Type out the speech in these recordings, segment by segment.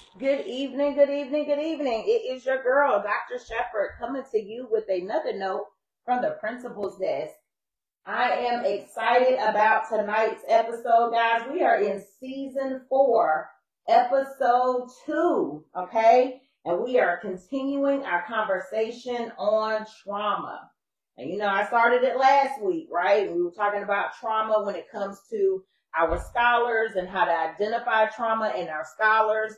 Good evening, good evening, good evening. It is your girl, Dr. Shepherd, coming to you with another note from the principal's desk. I am excited about tonight's episode, guys. We are in season 4, episode 2, okay? And we are continuing our conversation on trauma. And I started it last week, right? We were talking about trauma when it comes to our scholars and how to identify trauma in our scholars.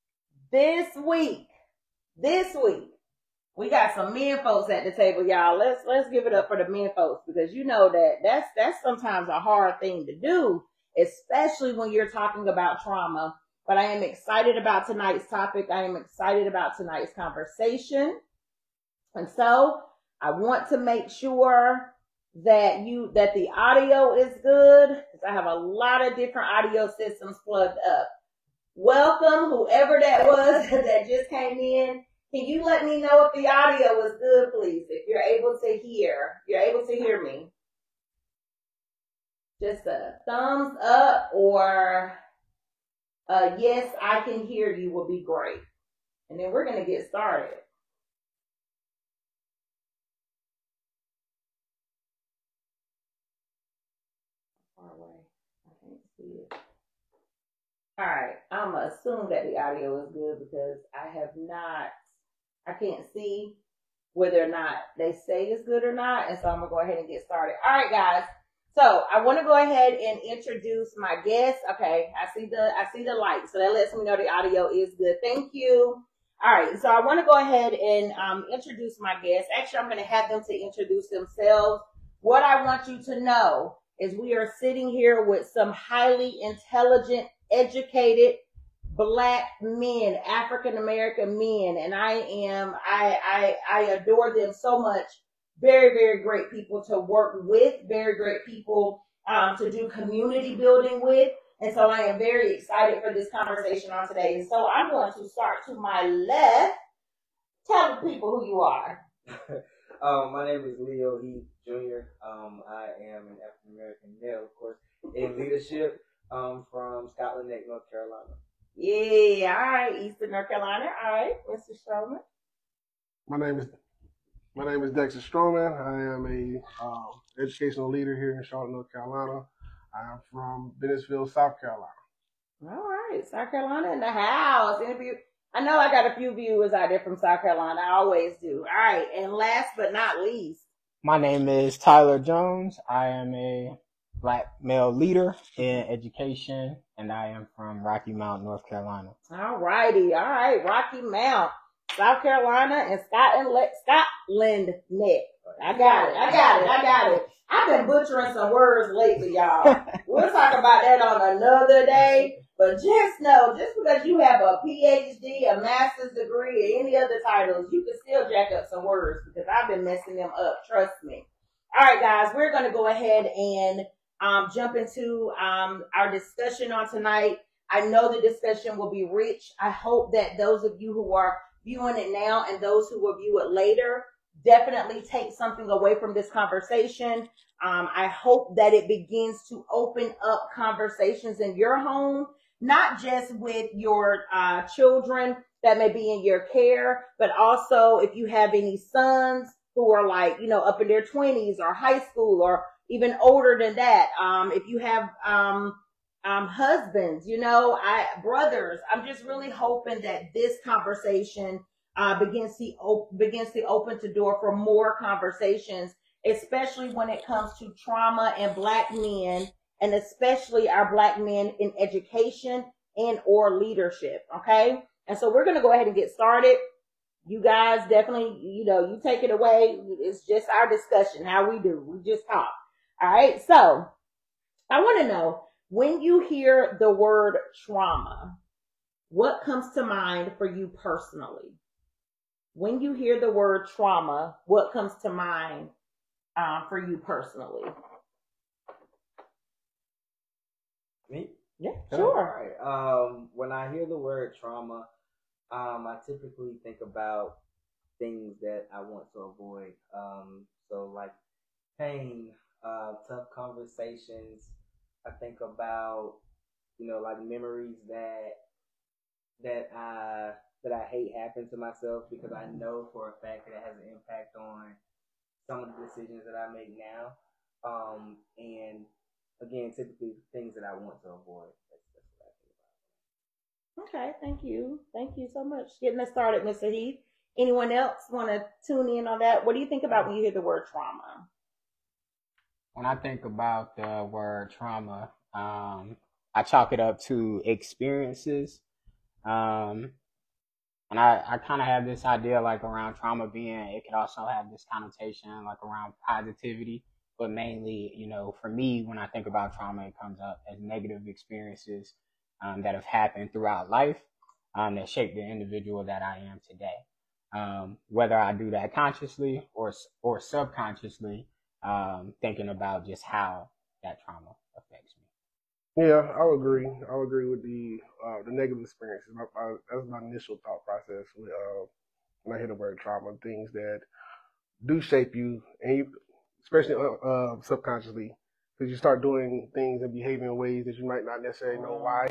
This week, we got some men folks at the table, y'all. Let's give it up for the men folks, because you know that's sometimes a hard thing to do, especially when you're talking about trauma. But I am excited about tonight's topic. I am excited about tonight's conversation. And so I want to make sure that the audio is good, because I have a lot of different audio systems plugged up. Welcome, whoever that was that just came in. Can you let me know if the audio is good, please? If you're able to hear me. Just a thumbs up or a yes, I can hear you will be great. And then we're going to get started. Far away. I can't see it. All right, I'm going to assume that the audio is good, because I can't see whether or not they say it's good or not. And so I'm going to go ahead and get started. All right, guys. So I want to go ahead and introduce my guest. Okay, I see the light, so that lets me know the audio is good. Thank you. All right, so I want to go ahead and introduce my guest. Actually, I'm going to have them to introduce themselves. What I want you to know is we are sitting here with some highly intelligent, educated Black men, African American men, and I adore them so much. Very, very great people to work with, very great people to do community building with. And so I am very excited for this conversation on today. And so I'm going to start to my left. Tell the people who you are. My name is Leo Heath Jr. I am an African American male, of course, in leadership from Scotland Neck, North Carolina. Yeah, all right, Eastern North Carolina. All right, Mr. Stroman. My name is Dexter Stroman. I am a educational leader here in Charlotte, North Carolina. I am from Bennettsville, South Carolina. All right, South Carolina in the house. I know I got a few viewers out there from South Carolina. I always do. All right, and last but not least, my name is Tyler Jones. I am a Black male leader in education, and I am from Rocky Mount, North Carolina. All righty. All right, Rocky Mount, South Carolina, and Scotland Neck. I got it. I've been butchering some words lately, y'all. We'll talk about that on another day. But just know, just because you have a PhD, a master's degree, or any other titles, you can still jack up some words, because I've been messing them up. Trust me. All right, guys, we're going to go ahead and jump into our discussion on tonight. I know the discussion will be rich. I hope that those of you who are viewing it now and those who will view it later definitely take something away from this conversation. I hope that it begins to open up conversations in your home, not just with your children that may be in your care, but also if you have any sons who are up in their 20s or high school or even older than that. If you have husbands, brothers, I'm just really hoping that this conversation begins to open the door for more conversations, especially when it comes to trauma and Black men, and especially our Black men in education and or leadership. Okay. And so we're going to go ahead and get started. You guys definitely, you take it away. It's just our discussion, how we do. We just talk. All right. So I want to know, when you hear the word trauma, what comes to mind for you personally? When you hear the word trauma, what comes to mind for you personally? Me? Yeah, sure. All right. When I hear the word trauma, I typically think about things that I want to avoid. So like pain, tough conversations. I think about, like memories that that I hate happen to myself, because I know for a fact that it has an impact on some of the decisions that I make now. And again, typically things that I want to avoid. That's what I think about. Okay, thank you. Thank you so much. Getting us started, Mr. Heath. Anyone else want to tune in on that? What do you think about when you hear the word trauma? When I think about the word trauma, I chalk it up to experiences. And I kind of have this idea like around trauma being, it could also have this connotation like around positivity, but mainly, you know, for me, when I think about trauma, it comes up as negative experiences that have happened throughout life that shape the individual that I am today. Whether I do that consciously or subconsciously, thinking about just how that trauma affects me. Yeah, I would agree. I would agree with the negative experiences. That's my initial thought process with, when I hear the word trauma. Things that do shape you, and you, especially subconsciously, because you start doing things and behaving in ways that you might not necessarily know why.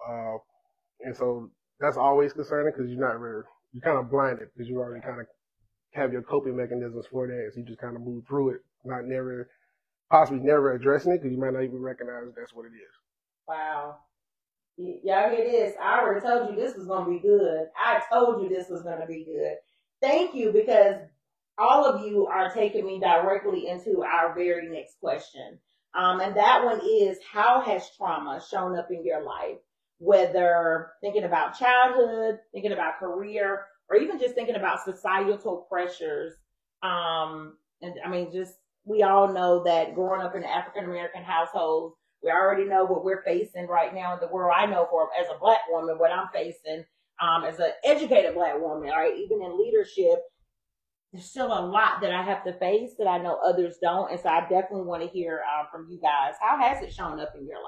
And so that's always concerning, because you're kind of blinded, because you already kind of have your coping mechanisms for that. So you just kind of move through it, possibly never addressing it, because you might not even recognize that's what it is. Wow. Y'all hear this? I already told you this was going to be good. I told you this was going to be good. Thank you, because all of you are taking me directly into our very next question. And that one is, how has trauma shown up in your life? Whether thinking about childhood, thinking about career, or even just thinking about societal pressures. And I mean, just, we all know that growing up in African-American households, we already know what we're facing right now in the world. I know as a Black woman, what I'm facing as an educated Black woman, all right, even in leadership, there's still a lot that I have to face that I know others don't. And so I definitely want to hear from you guys. How has it shown up in your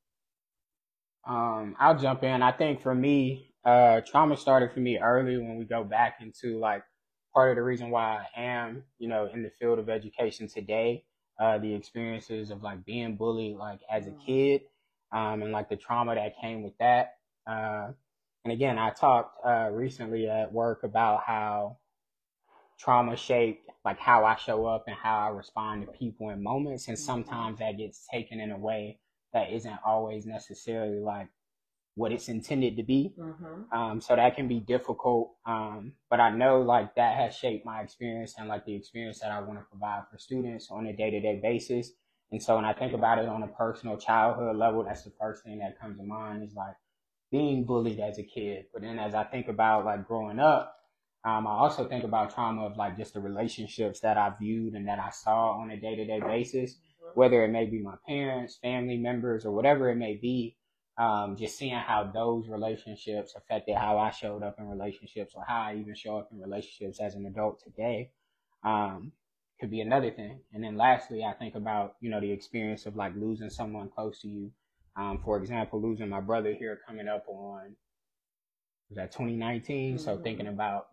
life? I'll jump in. I think for me, trauma started for me early when we go back into like part of the reason why I am, you know, in the field of education today. The experiences of like being bullied like as a kid, and like the trauma that came with that. And again, I talked recently at work about how trauma shaped like how I show up and how I respond to people in moments, and sometimes that gets taken in a way that isn't always necessarily like what it's intended to be. So that can be difficult. But I know like that has shaped my experience and like the experience that I want to provide for students on a day-to-day basis. And so when I think about it on a personal childhood level, that's the first thing that comes to mind is like being bullied as a kid. But then as I think about like growing up, I also think about trauma of like just the relationships that I viewed and that I saw on a day-to-day basis, whether it may be my parents, family members, or whatever it may be. Just seeing how those relationships affected how I showed up in relationships, or how I even show up in relationships as an adult today, could be another thing. And then lastly, I think about, you know, the experience of like losing someone close to you. For example, losing my brother here coming up on, was that 2019? So thinking about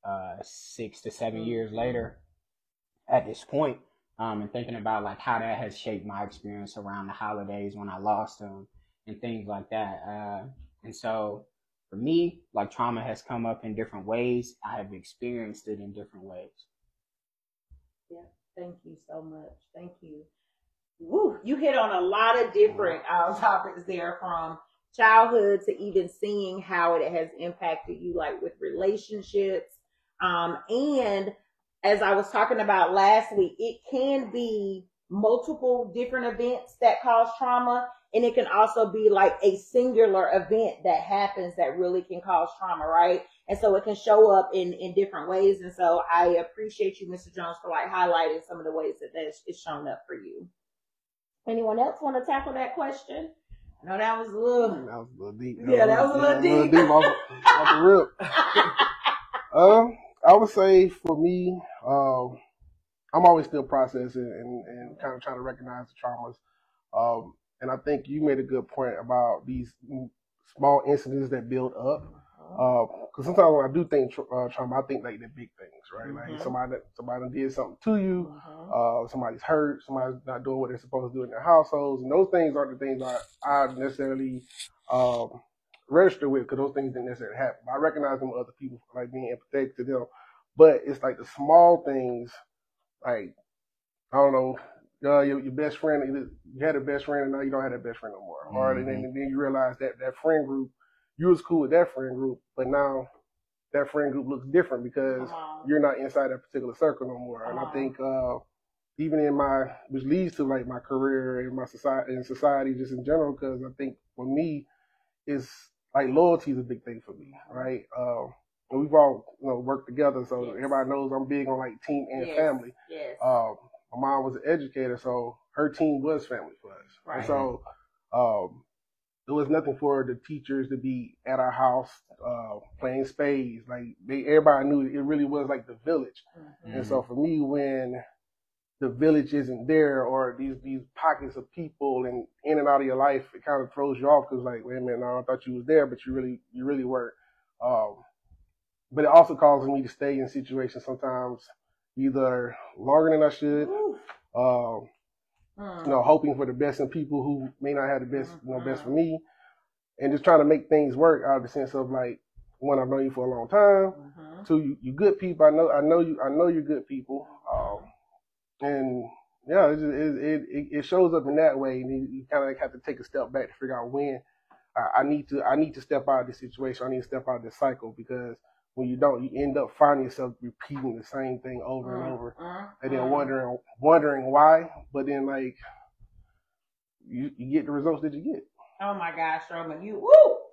6 to 7 years later at this point, and thinking about like how that has shaped my experience around the holidays when I lost him and things like that. And so for me, like trauma has come up in different ways. I have experienced it in different ways. Yeah, thank you so much. Thank you. Woo, you hit on a lot of different topics there, from childhood to even seeing how it has impacted you, like with relationships. And as I was talking about last week, it can be multiple different events that cause trauma. And it can also be like a singular event that happens that really can cause trauma, right? And so it can show up in different ways. And so I appreciate you, Mr. Jones, for like highlighting some of the ways that it's shown up for you. Anyone else want to tackle that question? I know that was a little deep. Yeah, that was a little deep. Off the rip. I would say for me, I'm always still processing and kind of trying to recognize the traumas. And I think you made a good point about these small incidents that build up. Because sometimes when I do think trauma, I think like the big things, right? Like somebody did something to you, somebody's hurt, somebody's not doing what they're supposed to do in their households, and those things aren't the things I necessarily register with because those things didn't necessarily happen. I recognize them with other people, like being empathetic to them. But it's like the small things, like, I don't know, your best friend, you had a best friend and now you don't have that best friend no more. Mm-hmm. Or then you realize that friend group, you was cool with that friend group, but now that friend group looks different because you're not inside that particular circle no more. And I think even in which leads to like my career and my society just in general, because I think for me, it's like loyalty is a big thing for me, right? And we've all worked together, so everybody knows I'm big on like team and family. Yes. My mom was an educator, so her team was family for us. Right. And so there was nothing for the teachers to be at our house playing spades. Like everybody knew it really was like the village. Mm-hmm. And so for me, when the village isn't there, or these pockets of people and in and out of your life, it kind of throws you off because like, wait a minute, no, I thought you was there, but you really weren't. But it also causes me to stay in situations sometimes either longer than I should, hoping for the best in people who may not have the best, best for me, and just trying to make things work out of the sense of like, one, I've known you for a long time. Two, you good people. I know you're good people. And yeah, it shows up in that way, and you kind of have to take a step back to figure out when I need to step out of this situation. I need to step out of this cycle, because when you don't, you end up finding yourself repeating the same thing over and over, and then wondering why. But then like you get the results that you get. Oh my gosh, Roman, you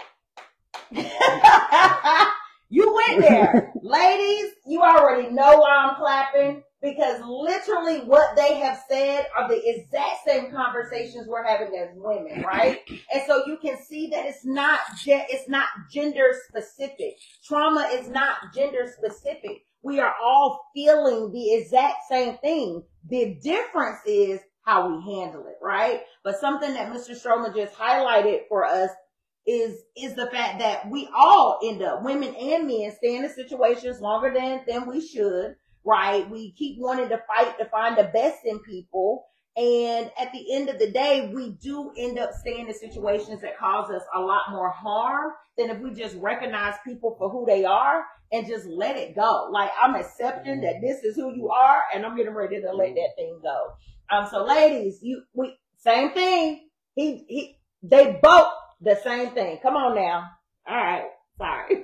you went there, ladies. You already know why I'm clapping. Because literally what they have said are the exact same conversations we're having as women, right? And so you can see that it's not gender specific. Trauma is not gender specific. We are all feeling the exact same thing. The difference is how we handle it, right? But something that Mr. Stroman just highlighted for us is the fact that we all end up, women and men, stay in situations longer than we should. Right? We keep wanting to fight to find the best in people. And at the end of the day, we do end up staying in situations that cause us a lot more harm than if we just recognize people for who they are and just let it go. Like, I'm accepting that this is who you are, and I'm getting ready to let that thing go. So ladies, same thing. They both the same thing. Come on now. All right. Sorry.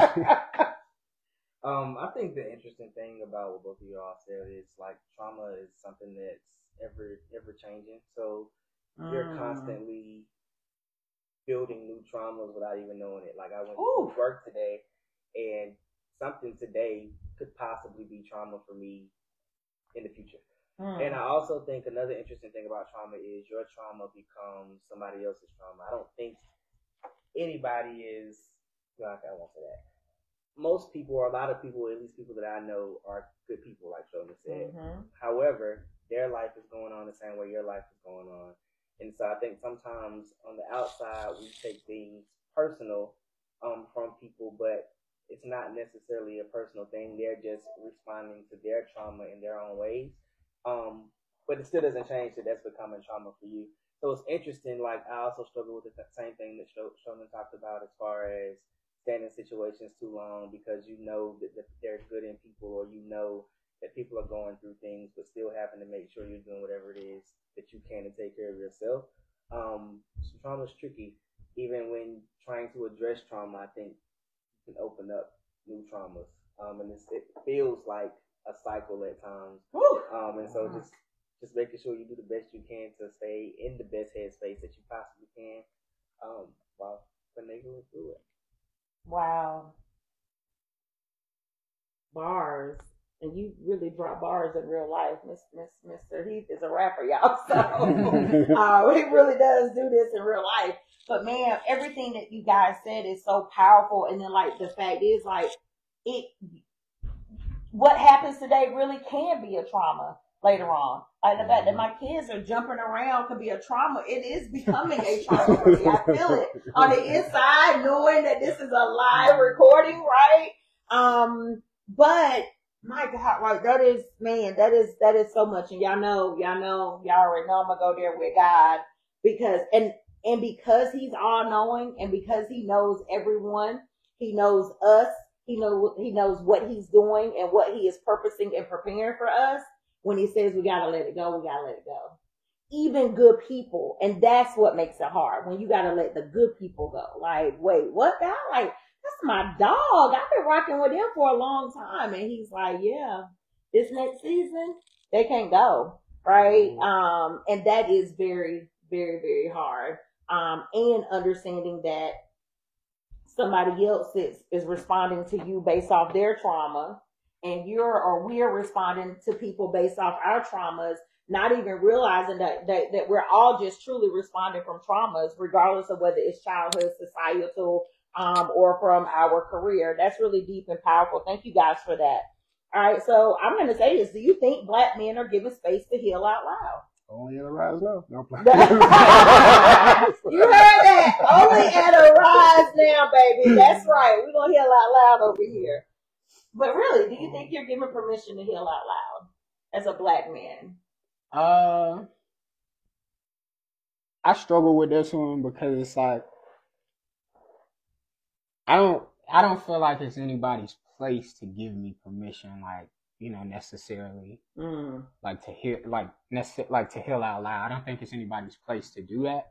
I think the interesting thing about what both of y'all said is like trauma is something that's ever changing. So you're constantly building new traumas without even knowing it. Like I went to work today, and something today could possibly be trauma for me in the future. And I also think another interesting thing about trauma is your trauma becomes somebody else's trauma. I don't think anybody is, I won't say that. Most people, or a lot of people, at least people that I know, are good people, like Shona said. However, their life is going on the same way your life is going on. And so I think sometimes on the outside, we take things personal from people, but it's not necessarily a personal thing. They're just responding to their trauma in their own ways. But it still doesn't change that that's becoming trauma for you. So it's interesting. Like, I also struggle with the same thing that Shona talked about as far as staying in situations too long because you know that there's good in people, or you know that people are going through things, but still having to make sure you're doing whatever it is that you can to take care of yourself. So trauma is tricky. Even when trying to address trauma, I think you can open up new traumas. And it feels like a cycle at times. And so just making sure you do the best you can to stay in the best headspace that you possibly can while going through it. Wow. Bars. And you really drop bars in real life. Mr. Heath is a rapper, y'all. So he really does do this in real life. But man, everything that you guys said is so powerful. And then like the fact is like what happens today really can be a trauma later on. Like the fact that my kids are jumping around could be a trauma. It is becoming a trauma for me. I feel it on the inside, knowing that this is a live recording, right? But my God, like that is so much. And y'all already know I'm gonna go there with God, because, and And because he's all knowing and because he knows everyone, he knows us, he knows what he's doing and what he is purposing and preparing for us. When he says we gotta let it go, we gotta let it go. Even good people. And that's what makes it hard. When you gotta let the good people go. Like, wait, what God? Like, that's my dog. I've been rocking with him for a long time. And he's like, yeah, this next season, they can't go. Right? And that is very, very, very hard. And understanding that somebody else is responding to you based off their trauma, and we're responding to people based off our traumas, not even realizing that we're all just truly responding from traumas, regardless of whether it's childhood, societal, or from our career. That's really deep and powerful. Thank you guys for that. All right, so I'm going to say this. Do you think Black men are given space to heal out loud? Only at a rise now. No, You heard that? Only at a rise now, baby. That's right. We're going to heal out loud over here. But really, do you think you're given permission to heal out loud as a Black man? I struggle with this one because it's like, I don't feel like it's anybody's place to give me permission, like, you know, necessarily, like to heal, like to heal out loud. I don't think it's anybody's place to do that.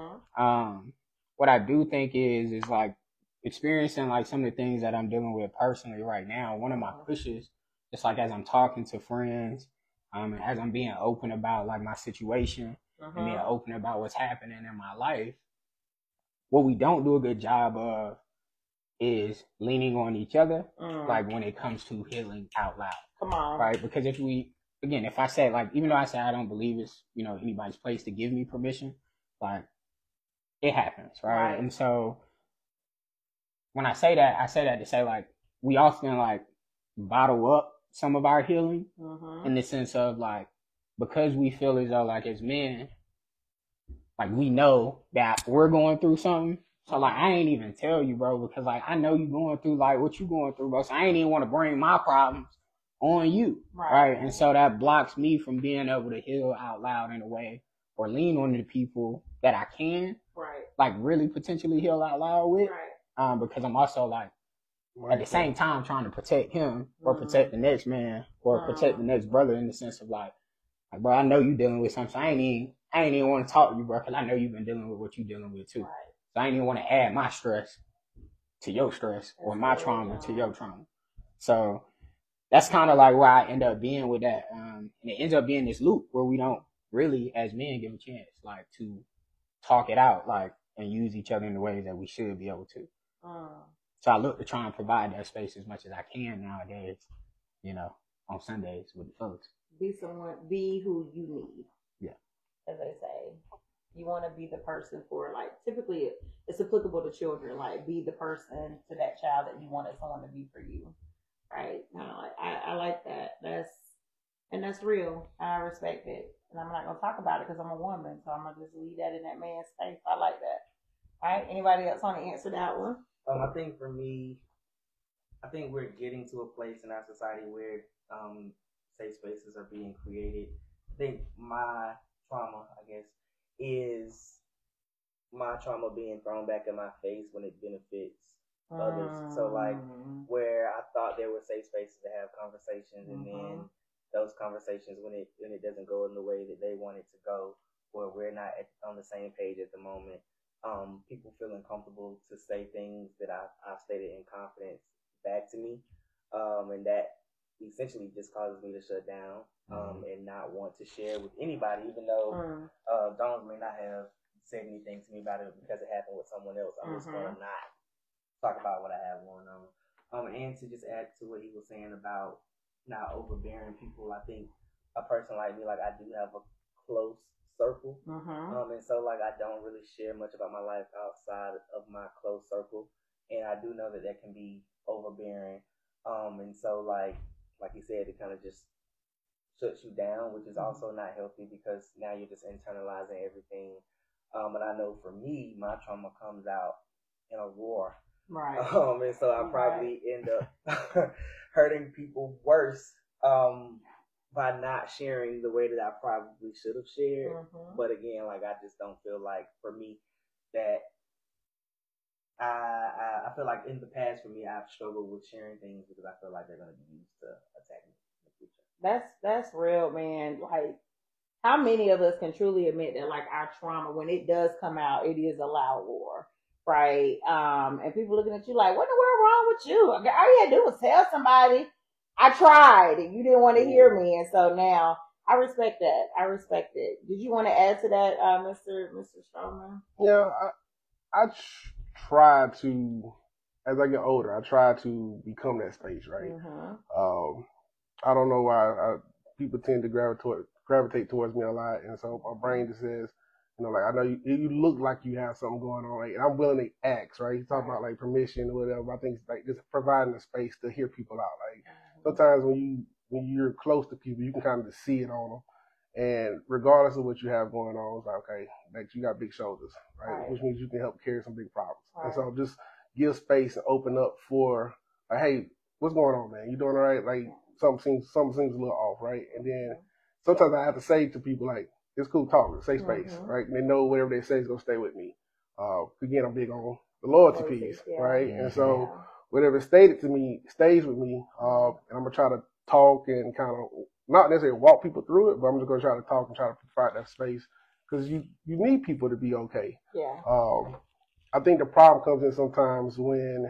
What I do think is like experiencing like some of the things that I'm dealing with personally right now. One of my pushes, just like as I'm talking to friends, and as I'm being open about like my situation and being open about what's happening in my life, what we don't do a good job of is leaning on each other, like when it comes to healing out loud. Come on. Right? Because if I say, like, even though I say I don't believe it's, you know, anybody's place to give me permission, like, it happens, right? And so when I say that to say, like, we often, like, bottle up some of our healing in the sense of, like, because we feel as though, like, as men, like, we know that we're going through something. So, like, I ain't even tell you, bro, because, like, I know you going through, like, what you going through, bro. So I ain't even want to bring my problems on you, right? And so that blocks me from being able to heal out loud in a way or lean on the people that I can, like, really potentially heal out loud with, because I'm also, like, at the same time trying to protect him or protect the next man or protect the next brother in the sense of, like, bro, I know you dealing with something, so I ain't even want to talk to you, bro, because I know you've been dealing with what you're dealing with, too. So I ain't even want to add my stress to your stress or my trauma to your trauma. So that's kind of like where I end up being with that. And it ends up being this loop where we don't really, as men, give a chance, like, to talk it out, like, and use each other in the ways that we should be able to. So I look to try and provide that space as much as I can nowadays, you know, on Sundays with the folks. Be who you need. Yeah. As they say. You want to be the person for, like, typically it's applicable to children, like, be the person to that child that you wanted someone to be for you. Right? I like that. That's real. I respect it. And I'm not going to talk about it because I'm a woman. So I'm going to just leave that in that man's space. I like that. All right. Anybody else want to answer that one? I think for me, I think we're getting to a place in our society where safe spaces are being created. I think my trauma, I guess, is my trauma being thrown back in my face when it benefits others. So, like, where I thought there were safe spaces to have conversations, and then those conversations, when it doesn't go in the way that they want it to go, or we're not on the same page at the moment, people feeling comfortable to say things that I've stated in confidence back to me, and that essentially just causes me to shut down and not want to share with anybody, even though Jones may not have said anything to me about it because it happened with someone else. I'm just going to not talk about what I have going on. And to just add to what he was saying about not overbearing people, I think a person like me, like, I do have a close circle. And so, like, I don't really share much about my life outside of my close circle. And I do know that can be overbearing. And so, like you said, it kind of just shuts you down, which is also not healthy because now you're just internalizing everything. And I know for me, my trauma comes out in a roar. Right. And so I probably end up hurting people worse by not sharing the way that I probably should have shared. But again, like, I just don't feel like, for me, that I feel like in the past for me, I've struggled with sharing things because I feel like they're going to be used to attack me in the future. That's real, man. Like, how many of us can truly admit that, like, our trauma, when it does come out, it is a loud war, right? And people looking at you like, what in the world wrong with you? All you had to do was tell somebody, I tried, and you didn't want to hear me, and so now I respect that. I respect it. Did you want to add to that, Mr. Strowman? Yeah, I try to, as I get older, I try to become that space, right? Mm-hmm. I don't know why people tend to gravitate towards me a lot, and so my brain just says, you know, like, I know you look like you have something going on, right? And I'm willing to ask, right? You talk about like permission or whatever. I think it's like just providing a space to hear people out. Like sometimes when you're close to people, you can kind of just see it on them. And regardless of what you have going on, it's like, okay, like you got big shoulders, right? Which means you can help carry some big problems. And so just give space and open up for, like, hey, what's going on, man? You doing all right? Like something seems a little off, right? And then sometimes I have to say to people, like, it's cool talking, safe space, right? And they know whatever they say is gonna stay with me. Again, I'm big on the loyalty piece, right? And so whatever is stated to me stays with me, and I'm gonna try to talk and kind of not necessarily walk people through it, but I'm just gonna try to talk and try to provide that space because you need people to be okay. Yeah. I think the problem comes in sometimes when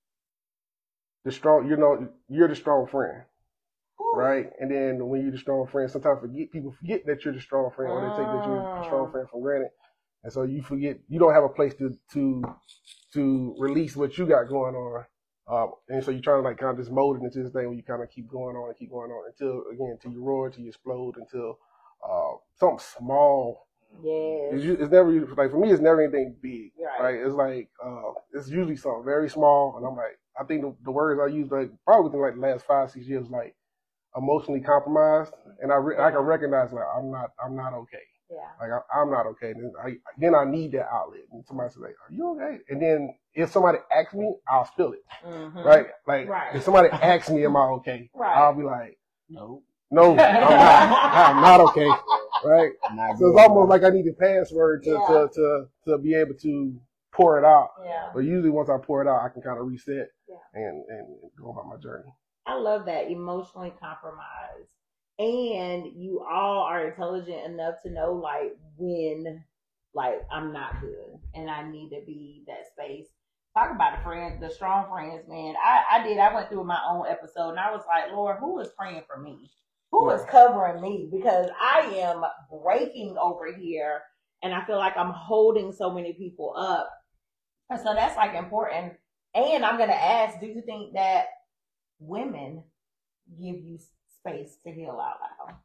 you're the strong friend. Right? And then when you're the strong friend, sometimes people forget that you're the strong friend, or they take that you're the strong friend for granted. And so you forget, you don't have a place to release what you got going on. And so you're trying to like kind of just mold it into this thing where you kind of keep going on until you roar, until you explode, until something small. Yeah. It's never, like for me, it's never anything big. Right? It's like, it's usually something very small. And I'm like, I think the words I use, like probably within like the last 5-6 years, like, emotionally compromised, and I can recognize like I'm not okay. Yeah. Like I'm not okay. Then I need that outlet. And somebody says like, "Are you okay?" And then if somebody asks me, I'll spill it. Mm-hmm. Right? Like if somebody asks me, "Am I okay?" I'll be like, No, I'm not. I'm not okay. Right? So it's almost like I need a password to be able to pour it out. Yeah. But usually once I pour it out, I can kind of reset and go about my journey. I love that, emotionally compromised. And you all are intelligent enough to know like when like I'm not good and I need to be that space. Talk about the strong friends, man. I went through my own episode and I was like, Lord, who is praying for me? Who is covering me? Because I am breaking over here and I feel like I'm holding so many people up. And so that's like important. And I'm gonna ask, do you think that women give you space to heal out loud?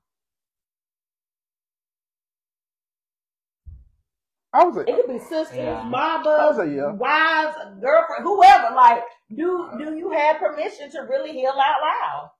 It could be sisters, mamas, wives, girlfriend, whoever. Like, do you have permission to really heal out loud?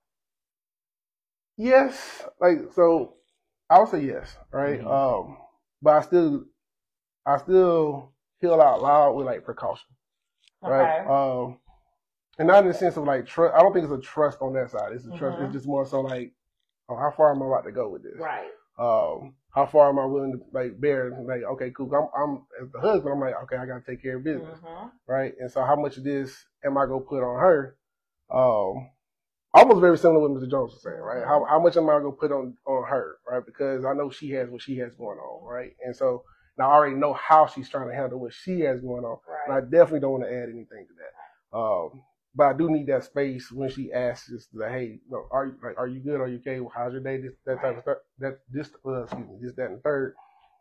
Yes, like so, I would say yes, right? Mm-hmm. But I still heal out loud with like precaution, right? And not in the sense of like trust. I don't think it's a trust on that side. It's a trust. It's just more so like, oh, how far am I about to go with this? Right. How far am I willing to like bear? Like, okay, cool. I'm as the husband. I'm like, okay, I gotta take care of business, right? And so, how much of this am I gonna put on her? Almost very similar to what Mr. Jones was saying, right? How much am I gonna put on her, right? Because I know she has what she has going on, right? And so now I already know how she's trying to handle what she has going on, and I definitely don't want to add anything to that. But I do need that space when she asks, just like, hey, are you good? Are you okay? How's your day? That type of stuff. This, that, and the third.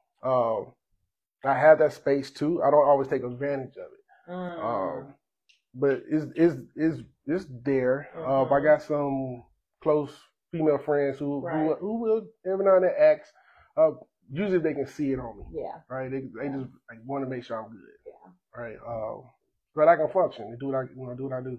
I have that space too. I don't always take advantage of it. But it's there. I got some close female friends who will every now and then ask. Usually they can see it on me. Yeah. Right. They just like, want to make sure I'm good. Yeah. Right. But I can function and do what I do.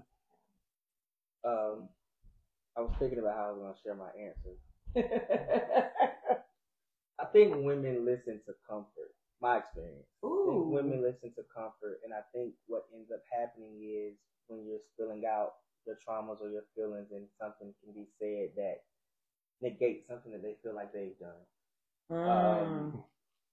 I was thinking about how I was going to share my answer. I think women listen to comfort. My experience. I think women listen to comfort, and I think what ends up happening is when you're spilling out your traumas or your feelings, and something can be said that negates something that they feel like they've done.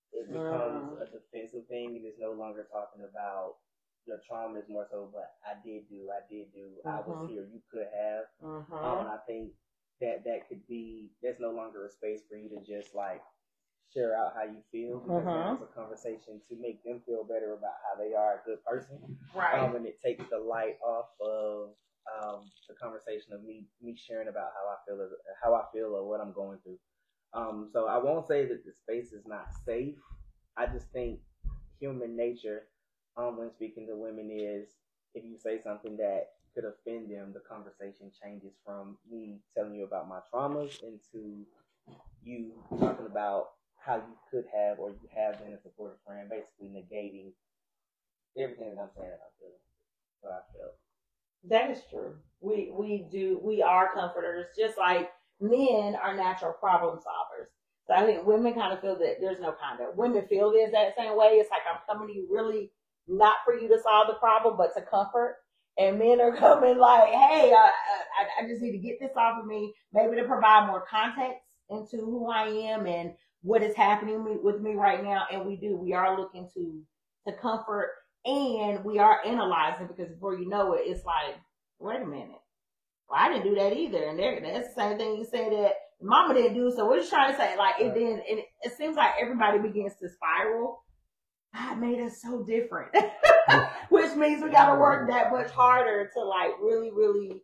it becomes a defensive thing, and it's no longer talking about your trauma. Is more so, but I did do, I was here, you could have. And I think that could be, there's no longer a space for you to just like share out how you feel, because now it's a conversation to make them feel better about how they are a good person. Right. And it takes the light off of the conversation of me sharing about how I feel or what I'm going through. So I won't say that the space is not safe. I just think human nature, when speaking to women, is if you say something that could offend them, the conversation changes from me telling you about my traumas into you talking about how you could have or you have been a supportive friend, basically negating everything that I'm saying that I feel. What I feel. That is true. We are comforters, just like men are natural problem solvers. So I think women kind of feel that there's no kind of, women feel this that same way. It's like, I'm coming to you really not for you to solve the problem, but to comfort. And men are coming like, hey, I just need to get this off of me, maybe to provide more context into who I am and what is happening with me right now. And we are looking to comfort, and we are analyzing, because before you know it, it's like, wait a minute. Well, I didn't do that either. And that's the same thing you said that mama didn't do. So what you trying to say? Like, it seems like everybody begins to spiral. God made us so different, which means we got to work that much harder to like really, really,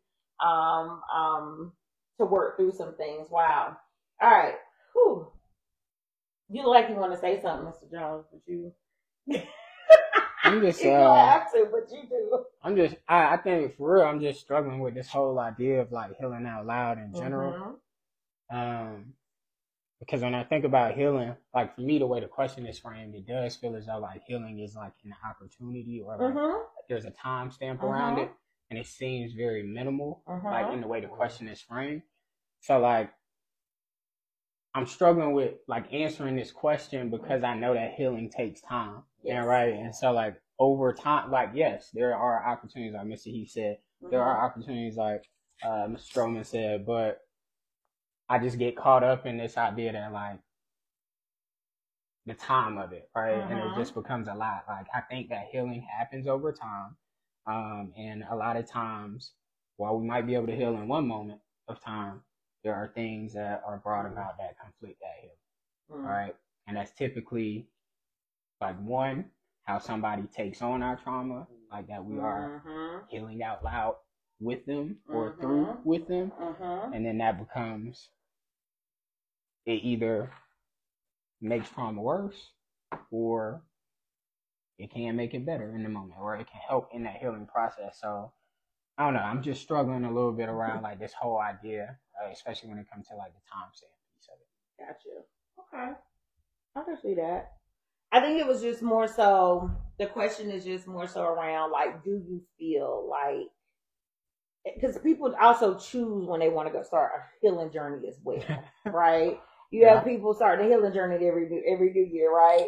to work through some things. Wow. All right. Whew. You look like you want to say something, Mr. Jones, but you. I'm just, you don't have to, but you do. I think for real, I'm just struggling with this whole idea of like healing out loud in general. Because when I think about healing, like for me, the way the question is framed, it does feel as though like healing is like an opportunity, or like there's a time stamp around it, and it seems very minimal, like in the way the question is framed. So like, I'm struggling with like answering this question because I know that healing takes time. Yes. And right. And so like over time, like, yes, there are opportunities, like Mr. Heath said, there are opportunities, like Mr. Stroman said, but I just get caught up in this idea that like the time of it, right? And it just becomes a lot. Like, I think that healing happens over time. And a lot of times, while we might be able to heal in one moment of time, there are things that are brought about that conflict that healing, right? And that's typically like, one, how somebody takes on our trauma, like that we are healing out loud with them or through with them. And then that becomes, it either makes trauma worse, or it can make it better in the moment, or it can help in that healing process. So I don't know. I'm just struggling a little bit around like this whole idea, especially when it comes to like the time stamp piece of it. Gotcha. Okay. I can see that. I think it was just more so, the question is just more so around like, do you feel like, because people also choose when they want to go start a healing journey as well, right? You have people start a healing journey every new year, right?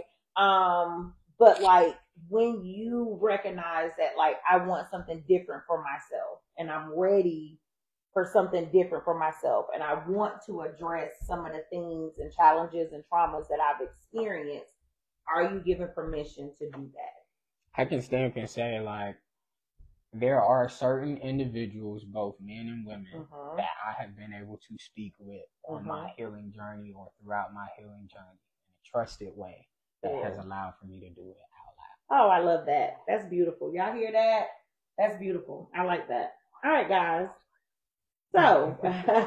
But like, when you recognize that like, I want something different for myself, and I'm ready for something different for myself, and I want to address some of the things and challenges and traumas that I've experienced, are you given permission to do that? I can stand up and say like, there are certain individuals, both men and women, that I have been able to speak with on my healing journey or throughout my healing journey in a trusted way that has allowed for me to do it out loud. Oh, I love that. That's beautiful. Y'all hear that? That's beautiful. I like that. All right, guys. So,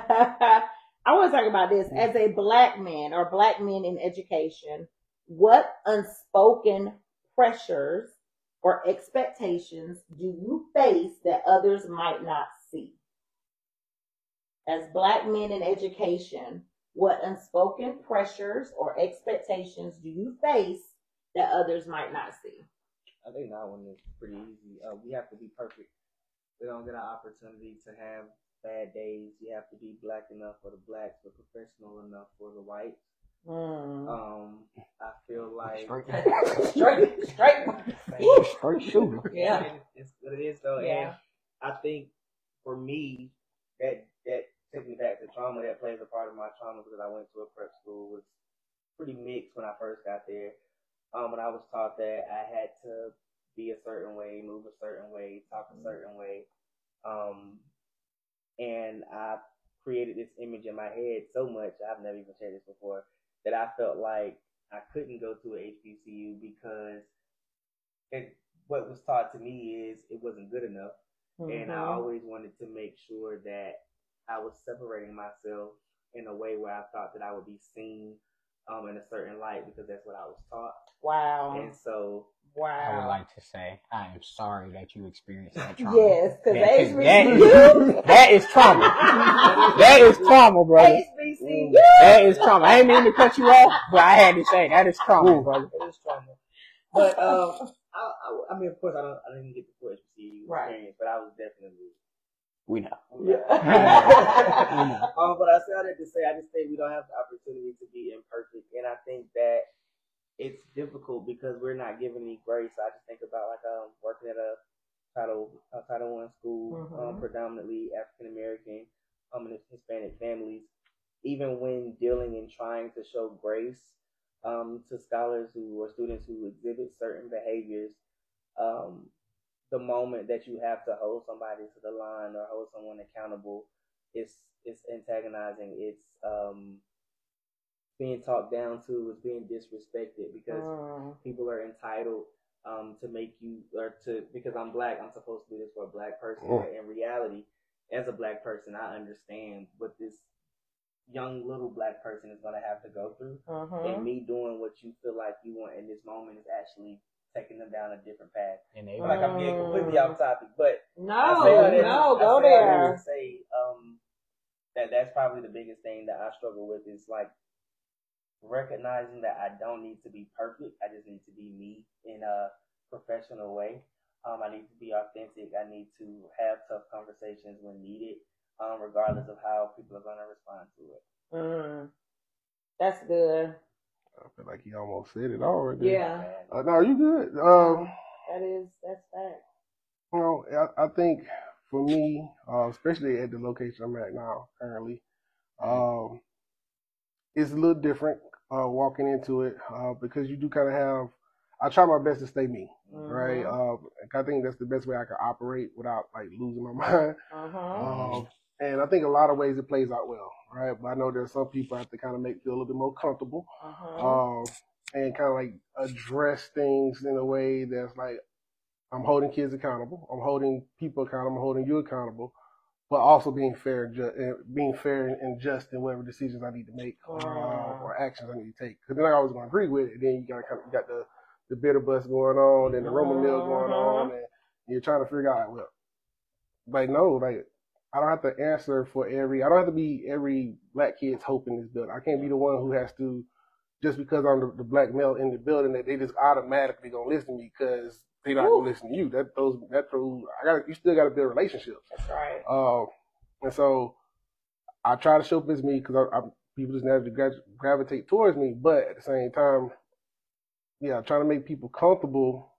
I want to talk about this. As a black man or black men in education, what unspoken pressures or expectations do you face that others might not see? As black men in education, what unspoken pressures or expectations do you face that others might not see? I think that one is pretty easy. We have to be perfect. We don't get an opportunity to have bad days. You have to be black enough for the blacks, but professional enough for the whites. I feel like straight shooter. Yeah, it's what it is though. Yeah. And I think for me, that took me back to trauma. That plays a part of my trauma, because I went to a prep school, was pretty mixed when I first got there. When I was taught that I had to be a certain way, move a certain way, talk a certain way, and I created this image in my head so much, I've never even shared this before, that I felt like I couldn't go to a HBCU because what was taught to me is it wasn't good enough. And I always wanted to make sure that I was separating myself in a way where I thought that I would be seen in a certain light because that's what I was taught. Wow. And so I would like to say I am sorry that you experienced that trauma. Yes, because that is trauma. That is trauma, brother. HBCU. That is trauma. I ain't mean to cut you off, but I had to say that is trauma, brother. It is trauma. But I mean, of course, I didn't get the full HBCU experience, but I was definitely. We know. Yeah. But I say all that to say, I just think we don't have the opportunity to be imperfect, and I think that it's difficult because we're not given any grace. I just think about like working at a Title I school, predominantly African American, and Hispanic families. Even when dealing and trying to show grace to scholars or students who exhibit certain behaviors, the moment that you have to hold somebody to the line or hold someone accountable, it's antagonizing. It's being talked down to, it's being disrespected because people are entitled to make you because I'm black, I'm supposed to do this for a black person. But in reality, as a black person, I understand what this young little black person is going to have to go through, and me doing what you feel like you want in this moment is actually taking them down a different path. And they like I'm getting completely off topic, but go there. Say that's probably the biggest thing that I struggle with is like recognizing that I don't need to be perfect. I just need to be me in a professional way. I need to be authentic. I need to have tough conversations when needed, regardless of how people are going to respond to it. That's good. I feel like he almost said it all right there. Yeah. No, you good. That's fact. You know, I think for me, especially at the location I'm at now currently, it's a little different walking into it because you do kind of have. I try my best to stay me, right? I think that's the best way I can operate without like losing my mind. And I think a lot of ways it plays out well, right? But I know there's some people I have to kind of make feel a little bit more comfortable and kind of like address things in a way that's like I'm holding kids accountable, I'm holding people accountable, I'm holding you accountable, but also being fair and just in whatever decisions I need to make or actions I need to take. Because then I always going to agree with it. And then you got the bitter bus going on and the rumor mill going on, and you're trying to figure out I don't have to answer for I don't have to be every black kid's hope in this building. I can't be the one who has to, just because I'm the black male in the building, that they just automatically gonna listen to me because they not gonna listen to you. You still gotta build relationships. That's right. And so I try to show up as me because people just naturally gravitate towards me, but at the same time, trying to make people comfortable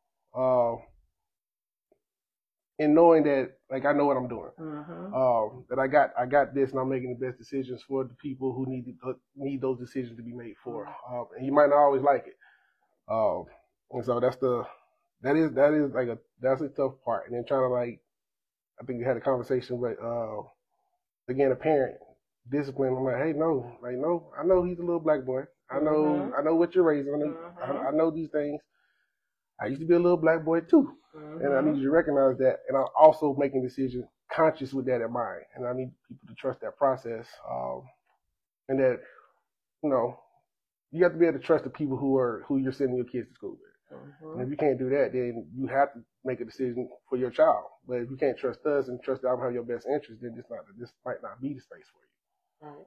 in knowing that like I know what I'm doing, that I got this, and I'm making the best decisions for the people who need those decisions to be made for. And you might not always like it, and so that's a tough part. And then trying to I think we had a conversation with again a parent discipline. I'm like, hey, no, I know he's a little black boy. I know what you're raising. I know these things. I used to be a little black boy too. And I need you to recognize that. And I'm also making decisions conscious with that in mind. And I need people to trust that process. And that, you have to be able to trust the people who you're sending your kids to school with. And if you can't do that, then you have to make a decision for your child. But if you can't trust us and trust that I have your best interest, then this might not be the space for you. Right.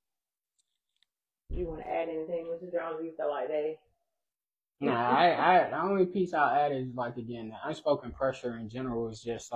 Do you want to add anything, Mr. Jones? Do you feel like they? I the only piece I'll add is again, the unspoken pressure in general is just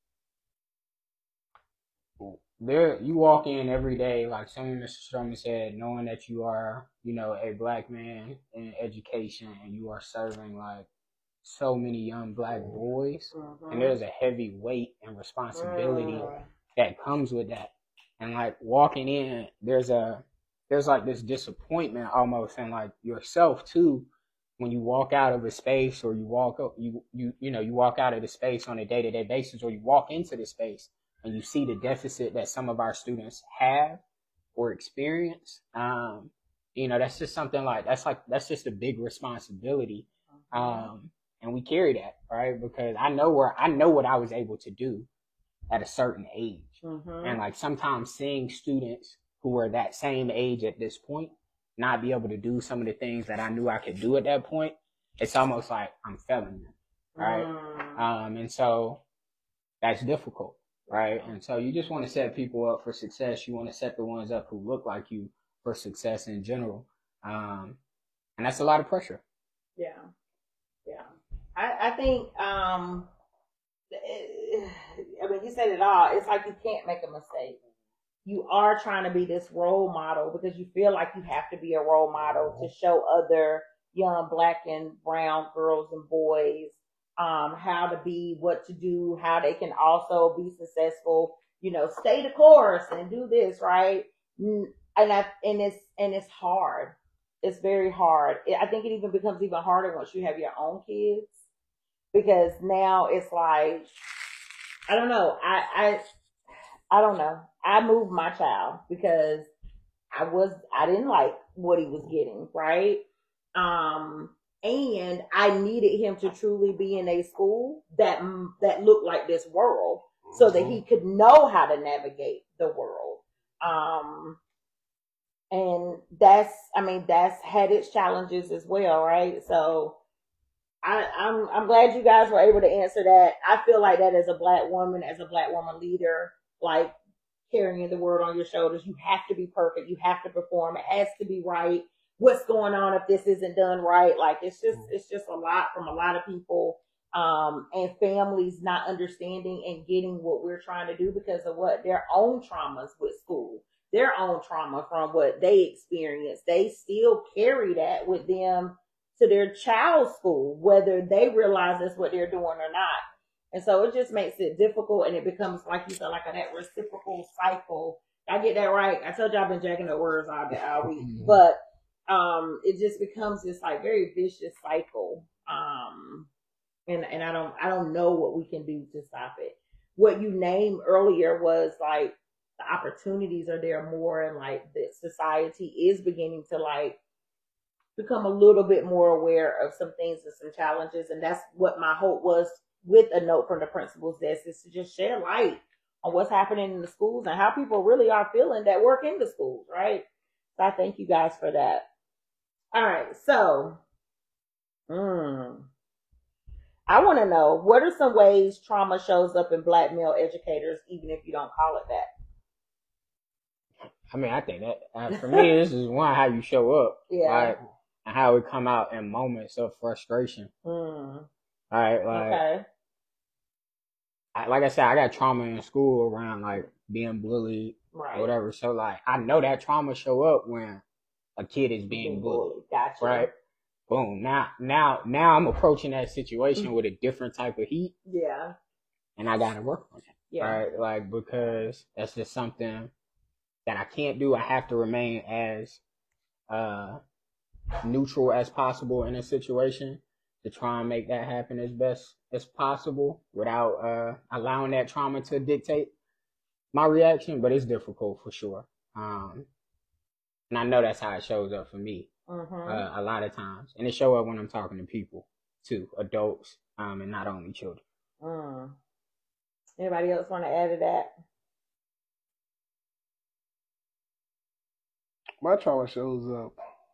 you walk in every day, like someone Mr. Stroman said, knowing that you are, a black man in education and you are serving so many young black boys, and there's a heavy weight and responsibility that comes with that. And walking in, there's a there's like this disappointment almost in like yourself too when you walk out of a space, or you walk up, you walk out of the space on a day-to-day basis, or you walk into the space and you see the deficit that some of our students have or experience. That's just something like that's just a big responsibility. And we carry that, right? Because I know what I was able to do at a certain age. And like sometimes seeing students who are that same age at this point not be able to do some of the things that I knew I could do at that point, it's almost like I'm failing them, right? And so that's difficult, right? And so you just want to set people up for success. You want to set the ones up who look like you for success in general. And that's a lot of pressure. Yeah. I think, you said it all. It's like you can't make a mistake. You are trying to be this role model because you feel like you have to be a role model to show other young Black and brown girls and boys how to be, what to do, how they can also be successful, stay the course and do this, right? And it's hard. It's very hard. I think it even becomes even harder once you have your own kids, because now it's like, I don't know. I don't know. I moved my child because I didn't like what he was getting, right? And I needed him to truly be in a school that looked like this world, so that he could know how to navigate the world. And that's had its challenges as well, right? So I'm glad you guys were able to answer that. I feel like that as a Black woman leader, like carrying the world on your shoulders, you have to be perfect. You have to perform. It has to be right. What's going on if this isn't done right? Like it's just a lot from a lot of people, and families not understanding and getting what we're trying to do because of what their own traumas with school, their own trauma from what they experienced. They still carry that with them to their child's school, whether they realize that's what they're doing or not. And so it just makes it difficult, and it becomes, like you said, like that reciprocal cycle. I get that right. I told you I've been jacking up words all week, but it just becomes this like very vicious cycle. And I don't know what we can do to stop it. What you named earlier was like the opportunities are there more, and like the society is beginning to like become a little bit more aware of some things and some challenges. And that's what my hope was with a note from the principal's desk, is to just shed light on what's happening in the schools and how people really are feeling that work in the schools, right? So I thank you guys for that. All right, so I want to know, what are some ways trauma shows up in Black male educators, even if you don't call it that? I mean, I think that for me, this is one, how you show up, right? And how it come out in moments of frustration. Right, like, okay. Like I said, I got trauma in school around like being bullied, or whatever. So like, I know that trauma show up when a kid is being bullied. Gotcha. Right. Boom. Now I'm approaching that situation with a different type of heat. Yeah. And I gotta work on it. Yeah. Right. Like, because that's just something that I can't do. I have to remain as neutral as possible in a situation to try and make that happen as best as possible without allowing that trauma to dictate my reaction. But it's difficult for sure. And I know that's how it shows up for me a lot of times. And it show up when I'm talking to people too, adults, and not only children. Anybody else want to add to that? My trauma shows up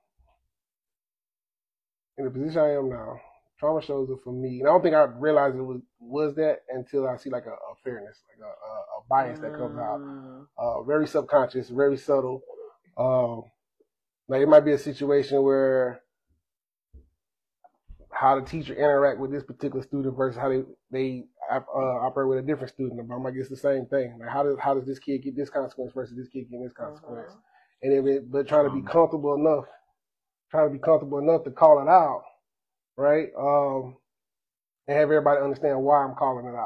in the position I am now. Trauma shows up for me, and I don't think I realized it was that until I see like a fairness, like a bias that comes out. Very subconscious, very subtle. Like it might be a situation where how the teacher interact with this particular student versus how they operate with a different student. I might get the same thing. Like how does this kid get this consequence versus this kid getting this consequence? And but trying to be comfortable enough to call it out, right? And have everybody understand why I'm calling it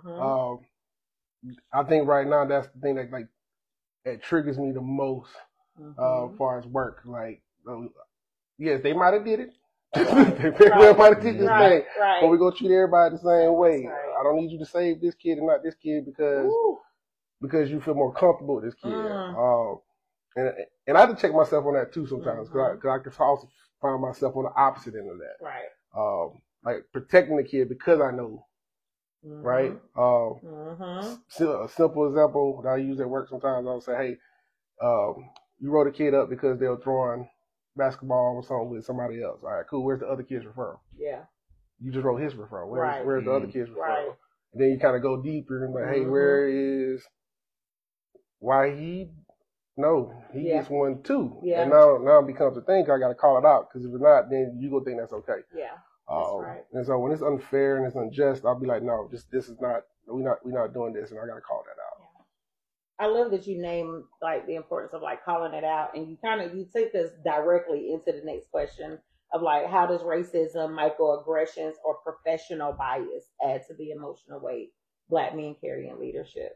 out. I think right now that's the thing that triggers me the most as far as work. Like, yes, they might have did it. They very well might have did this thing, but we're gonna treat everybody the same way. I don't need you to save this kid and not this kid because you feel more comfortable with this kid. And I have to check myself on that too sometimes because I can also find myself on the opposite end of that. Right. Like protecting the kid because I know. Right. A simple example that I use at work sometimes. I'll say, hey, you wrote a kid up because they were throwing basketball or something with somebody else. All right, cool. Where's the other kid's referral? Yeah. You just wrote his referral. Where's the other kid's referral? Right. And then you kind of go deeper and like, hey, why he gets one too. Yeah. And now it becomes a thing. I got to call it out because if it's not, then you go think that's okay. Yeah. That's right. And so when it's unfair and it's unjust, I'll be like, no, this is not. We're not doing this, and I got to call that out. Yeah. I love that you name like the importance of like calling it out, and you take us directly into the next question of like, how does racism, microaggressions, or professional bias add to the emotional weight Black men carry in leadership?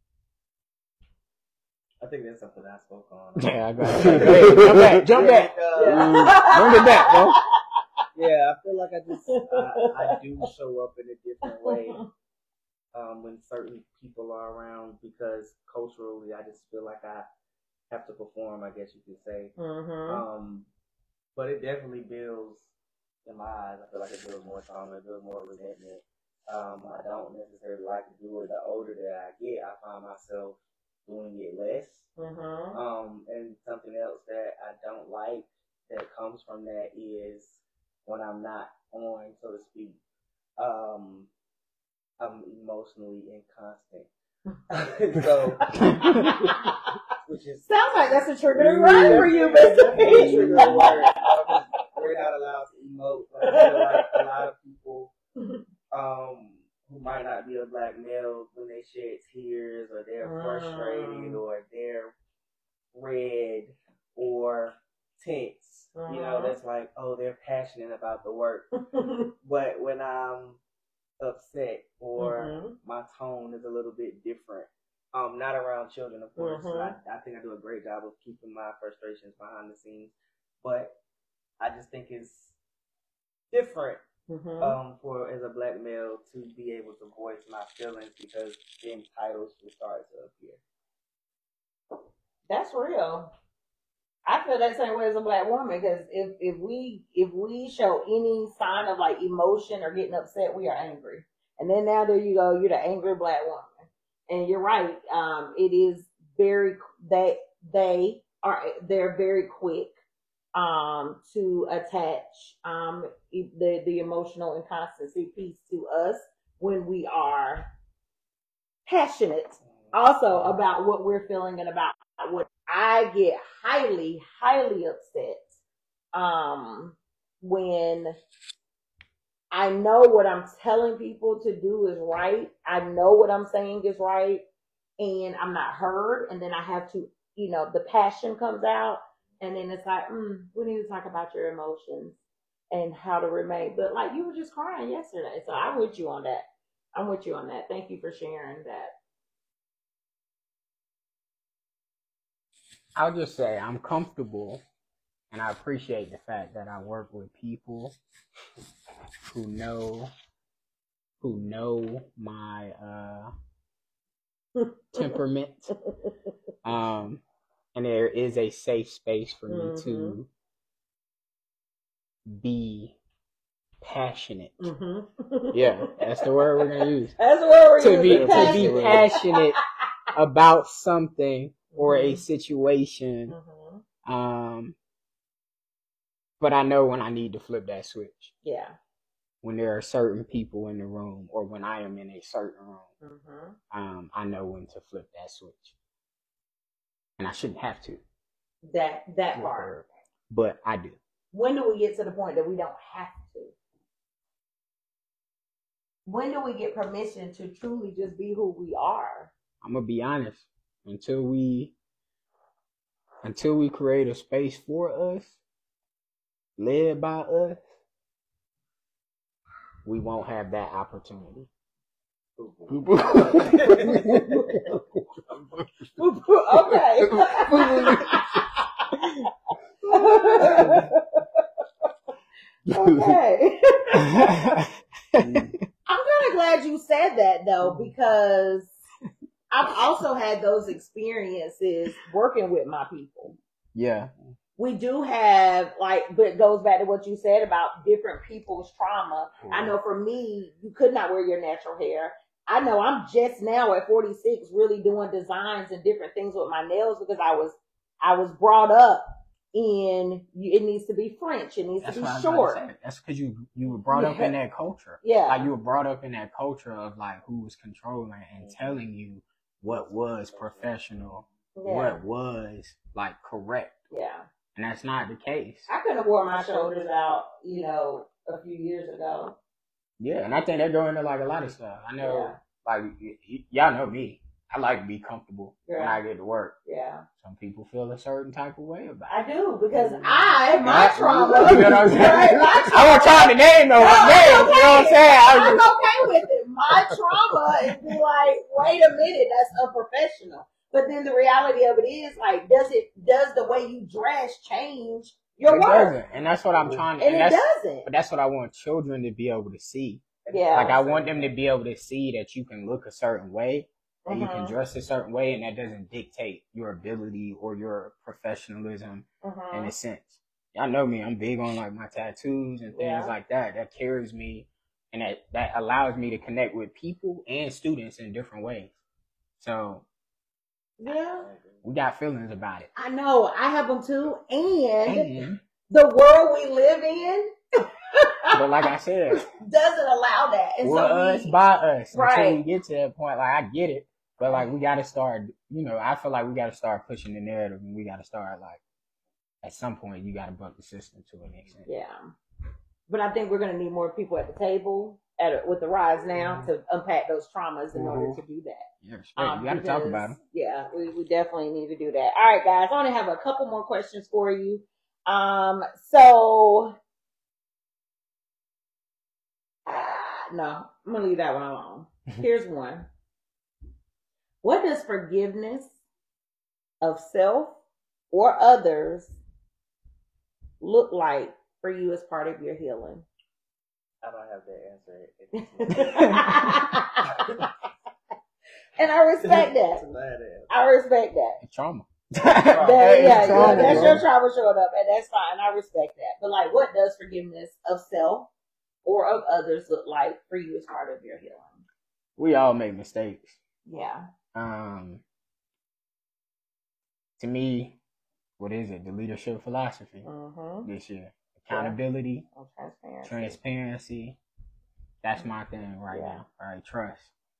I think that's something I spoke on. Yeah, I got it. Jump back. Bring it back, bro. Yeah, I feel like I do show up in a different way when certain people are around because culturally I just feel like I have to perform, I guess you could say. But it definitely builds, in my eyes, I feel like it builds more trauma, it builds more resentment. I don't necessarily like to do it. The older that I get, I find myself doing it less. And something else that I don't like that comes from that is when I'm not on, so to speak, I'm emotionally inconstant. So, which is sounds like that's a triggering word for you, Mr. Peach. We're not allowed to emote. But I feel like a lot of people who might not be a Black male, when they shed tears or they're frustrated or they're red or tense, you know, that's like, oh, they're passionate about the work. But when I'm upset or my tone is a little bit different, not around children, of course. I think I do a great job of keeping my frustrations behind the scenes, but I just think it's different for as a Black male to be able to voice my feelings because then titles will start to appear. That's real. I feel that same way as a Black woman because if we show any sign of like emotion or getting upset, we are angry. And then now there you go, you're the angry Black woman. And you're right. It is very they're very quick to attach the emotional inconstancy piece to us when we are passionate also about what we're feeling and about what I get highly, highly upset when I know what I'm telling people to do is right. I know what I'm saying is right, and I'm not heard. And then I have to, the passion comes out, and then it's like, we need to talk about your emotions and how to remain. But like you were just crying yesterday, so I'm with you on that. Thank you for sharing that. I'll just say I'm comfortable and I appreciate the fact that I work with people who know my temperament. And there is a safe space for me to be passionate. Yeah, that's the word we're gonna use. That's the word we're using. To be passionate about something or a situation. But I know when I need to flip that switch. Yeah. When there are certain people in the room or when I am in a certain room, I know when to flip that switch. And I shouldn't have to. That part. But I do. When do we get to the point that we don't have to? When do we get permission to truly just be who we are? I'm gonna be honest. Until we create a space for us, led by us, we won't have that opportunity. Okay. I've also had those experiences working with my people. Yeah. We do have, like, but it goes back to what you said about different people's trauma. I know for me, you could not wear your natural hair. I know I'm just now at 46 really doing designs and different things with my nails because I was brought up in, it needs to be French. It needs to be short. That's because you were brought up in that culture. Yeah. Like you were brought up in that culture of like who was controlling and telling you what was professional, what was like correct. Yeah. And that's not the case. I could have wore my shoulders out, a few years ago. Yeah, and I think that go into like a lot of stuff. I know, like y'all know me. I like to be comfortable when I get to work. Yeah. Some people feel a certain type of way about it. I do, because my trauma. You know what I'm saying? I won't try to name no name. Okay. You know what I'm saying? I'm okay with it. My trauma is be like, wait a minute, that's unprofessional. But then the reality of it is, like, does the way you dress change your work? Doesn't. And that's what I'm trying to. And it doesn't. But that's what I want children to be able to see. Yeah. Like I want them to be able to see that you can look a certain way, that you can dress a certain way, and that doesn't dictate your ability or your professionalism in a sense. Y'all know me. I'm big on like my tattoos and things like that. That carries me, and that allows me to connect with people and students in different ways. So. Yeah. We got feelings about it. I know. I have them too. And the world we live in. But like I said. Doesn't allow that. And well, so us by us. Right. Until we get to that point. Like, I get it. But like, we got to start, I feel like we got to start pushing the narrative. And we got to start like, at some point, you got to buck the system to an extent. Yeah. But I think we're going to need more people at the table with the Rise Now to unpack those traumas in order to do that. Yeah, you got to talk about them. Yeah, we definitely need to do that. All right, guys, I only have a couple more questions for you. No, I'm gonna leave that one alone. Here's one. What does forgiveness of self or others look like for you as part of your healing? I don't have that answer. And I respect that. I respect that. Trauma. That's your trauma showing up, and that's fine. I respect that. But like, what does forgiveness of self or of others look like for you as part of your healing? We all make mistakes. Yeah. To me, what is it? The leadership philosophy this year. Accountability, transparency. That's my thing right now. All right, trust.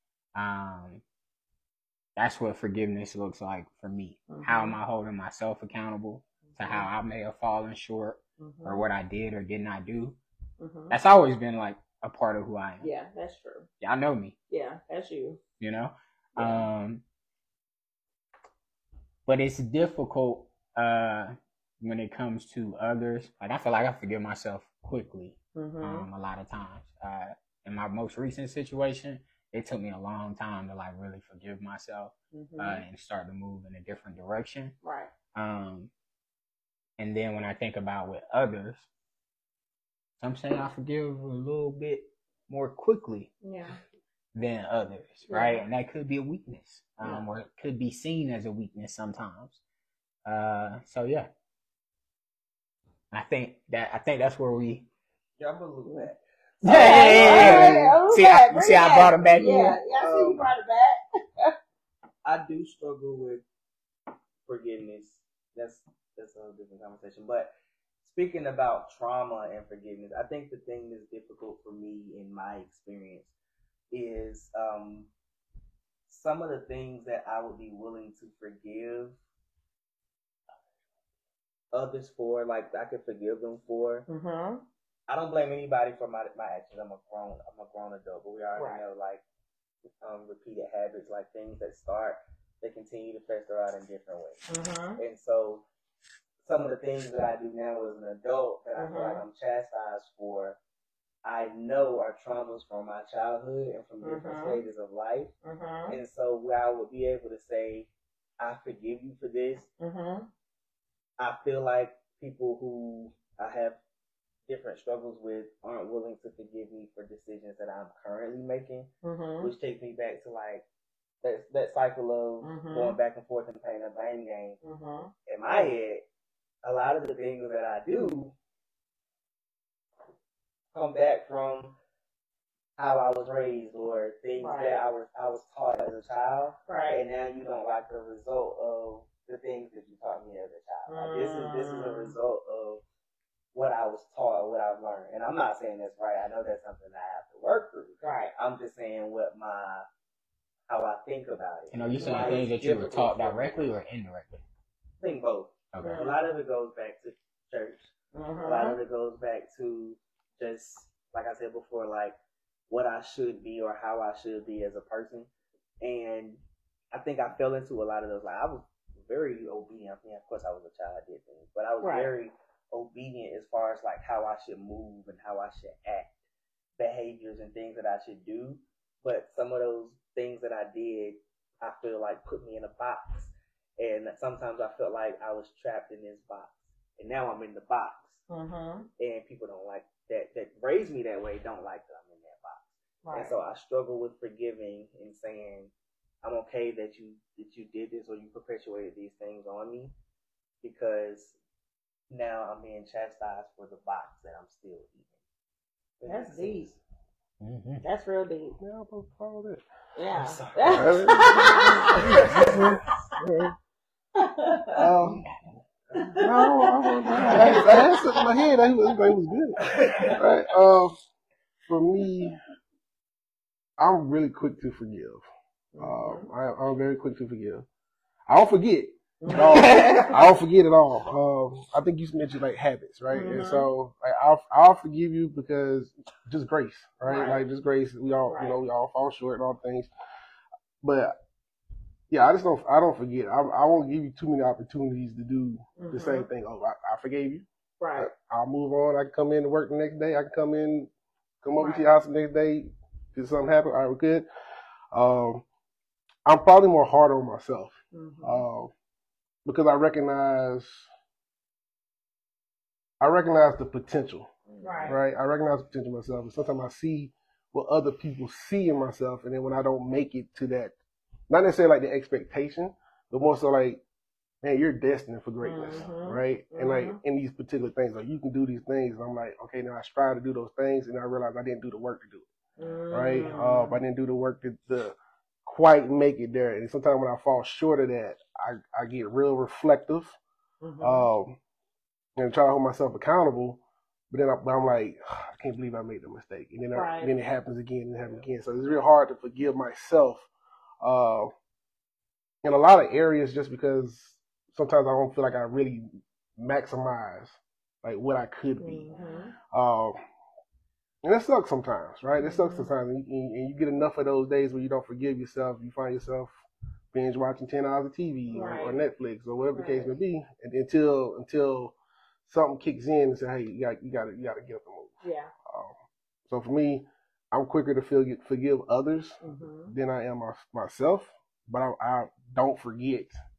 That's what forgiveness looks like for me. How am I holding myself accountable to how I may have fallen short or what I did or did not do? That's always been like a part of who I am. Yeah, that's true. Y'all know me. Yeah, that's you. Yeah. But it's difficult when it comes to others. Like I feel like I forgive myself quickly a lot of times. In my most recent situation, it took me a long time to like really forgive myself and start to move in a different direction. Right. And then when I think about with others, some say I forgive a little bit more quickly than others, right? And that could be a weakness, or it could be seen as a weakness sometimes. So yeah, I think that's where we. Y'all believe that. See, I brought him back in. Yeah, I see you brought it back. I do struggle with forgiveness. That's a whole different conversation. But speaking about trauma and forgiveness, I think the thing that's difficult for me in my experience is some of the things that I would be willing to forgive others for, like I could forgive them for. I don't blame anybody for my actions. I'm a grown adult, but we already know like repeated habits, like things that start, they continue to fester out in different ways. And so some of the things that I do now as an adult that I feel like I'm chastised for, I know are traumas from my childhood and from different stages of life. And so where I would be able to say, I forgive you for this, I feel like people who I have different struggles with aren't willing to forgive me for decisions that I'm currently making, which takes me back to like that cycle of going back and forth and playing a blame game. In my head, a lot of the things that I do come back from how I was raised or things that I was taught as a child. Right. And now you don't like the result of the things that you taught me as a child. Like this is a result of what I was taught or what I've learned. And I'm not saying that's right. I know that's something I have to work through. Right. I'm just saying how I think about it. And are you saying things that you were taught directly or indirectly? I think both. Okay. A lot of it goes back to church. A lot of it goes back to just, like I said before, like what I should be or how I should be as a person. And I think I fell into a lot of those. Like I was very obedient. I mean, of course I was a child, I did things, but I was very obedient as far as like how I should move and how I should act, behaviors and things that I should do. But some of those things that I did, I feel like put me in a box. And sometimes I felt like I was trapped in this box. And now I'm in the box. And people don't like that raised me that way, don't like that I'm in that box. Right. And so I struggle with forgiving and saying, I'm okay that you did this or you perpetuated these things on me, because now I'm being chastised for the box that I'm still eating. That's deep. That's real deep. Yeah, I'm gonna follow that. Yeah. No, I had something in my head. Everybody was good. Right. For me, I'm really quick to forgive. I'm very quick to forgive. I don't forget. I don't forget at all. I think you mentioned like habits, right? And so like, I'll forgive you because just grace, right? Like just grace. We all, we all fall short and all things. But yeah, I don't forget. I won't give you too many opportunities to do the same thing. Oh, I forgave you. Right. I'll move on. I can come in to work the next day. I can come over to your house the next day. Did something happen? All right, we're good. I'm probably more hard on myself. Because I recognize the potential, right? I recognize the potential myself, and sometimes I see what other people see in myself, and then when I don't make it to that, not necessarily like the expectation, but more so like, man, you're destined for greatness, right? And like in these particular things, like you can do these things, and I'm like, okay, now I strive to do those things, and I realize I didn't do the work to do it, right? I didn't do the work to quite make it there, and sometimes when I fall short of that, I get real reflective, and try to hold myself accountable. But then I'm like, I can't believe I made the mistake, and then it happens again and happens again. So it's real hard to forgive myself in a lot of areas, just because sometimes I don't feel like I really maximize like what I could be. And it sucks sometimes, right? It sucks sometimes, and you get enough of those days where you don't forgive yourself. You find yourself binge watching 10 hours of TV or Netflix or whatever the case may be, and until something kicks in and say, hey, you gotta get up and move. Yeah. So for me, I'm quicker to forgive others than I am myself, but I don't forget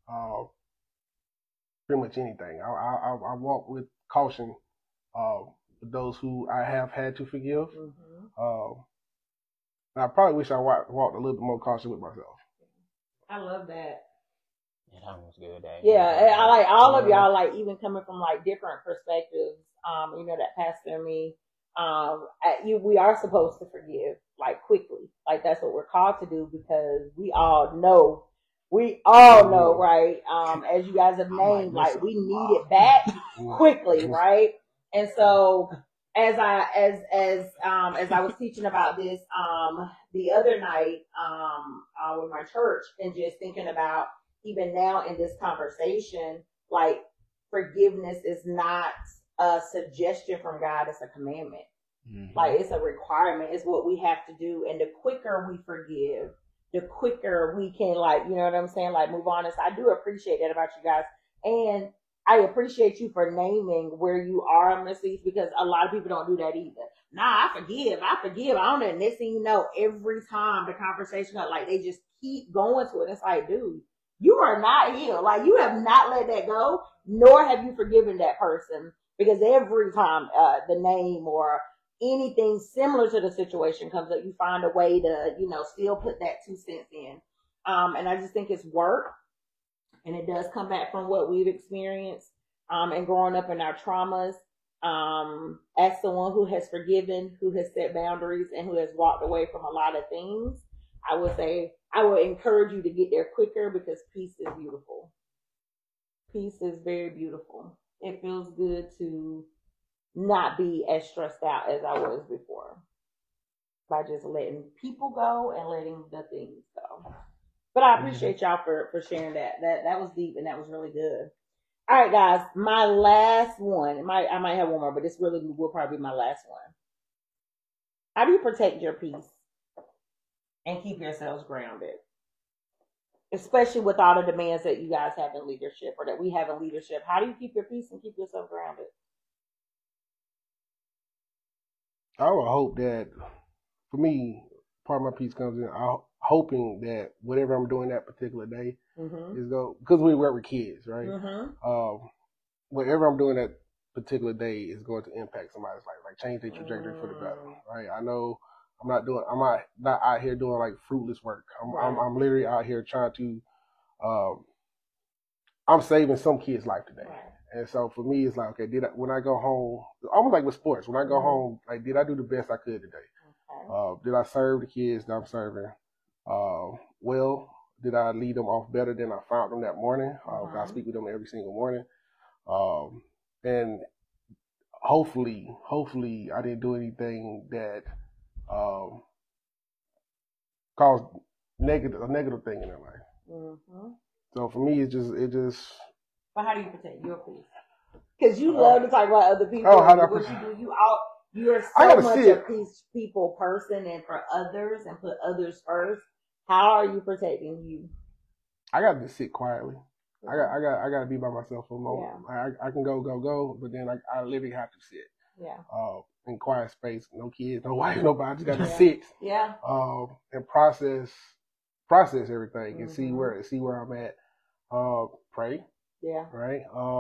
pretty much anything. I walk with caution with those who I have had to forgive. And I probably wish I walked a little bit more cautious with myself. I love that. Yeah, that was good. Yeah, I like all of y'all, like even coming from like different perspectives. That Pastor and me, we are supposed to forgive like quickly. Like that's what we're called to do, because we all know, right? As you guys have named, like we need it back quickly, right? And so as I was teaching about this the other night with my church, and just thinking about even now in this conversation, like forgiveness is not a suggestion from God, it's a commandment. Like it's a requirement. It's what we have to do. And the quicker we forgive, the quicker we can, like, you know what I'm saying, like move on. And so I do appreciate that about you guys. And I appreciate you for naming where you are on the seats, because a lot of people don't do that either. Nah, I forgive. I don't know. And next thing you know, every time the conversation, like they just keep going to it. It's like, dude, you are not healed. Like you have not let that go, nor have you forgiven that person, because every time the name or anything similar to the situation comes up, you find a way to, still put that 2 cents in. And I just think it's work, and it does come back from what we've experienced, and growing up in our traumas. As someone who has forgiven, who has set boundaries, and who has walked away from a lot of things, I would say I would encourage you to get there quicker, because peace is beautiful. Peace is very beautiful. It feels good to not be as stressed out as I was before, by just letting people go and letting the things go. But I appreciate y'all for sharing that. That was deep, and that was really good. All right, guys, my last one. I might have one more, but this really will probably be my last one. How do you protect your peace and keep yourselves grounded? Especially with all the demands that you guys have in leadership, or that we have in leadership. How do you keep your peace and keep yourself grounded? I would hope that, for me, part of my peace comes in hoping that whatever I'm doing that particular day is because we work with kids, right? Whatever I'm doing that particular day is going to impact somebody's life, like change their trajectory for the better, right? I know I'm not out here doing like fruitless work. I'm literally out here trying to, I'm saving some kid's life today. Right. And so for me, it's like, okay, when I go home, almost like with sports, when I go home, like, did I do the best I could today? Okay. Did I serve the kids that I'm serving? Well, did I lead them off better than I found them that morning? I speak with them every single morning. And hopefully I didn't do anything that caused a negative thing in their life. So for me, it just. But how do you protect your peace? Because you love to talk about other people. You're so much a peace people person, and for others, and put others first. How are you protecting you? I got to sit quietly. I got to be by myself for a moment. Yeah. I can go, but then I literally have to sit. Yeah. In quiet space, no kids, no wife, nobody. I just got to sit. Yeah. And process everything and see where I'm at. Pray. Yeah. Right.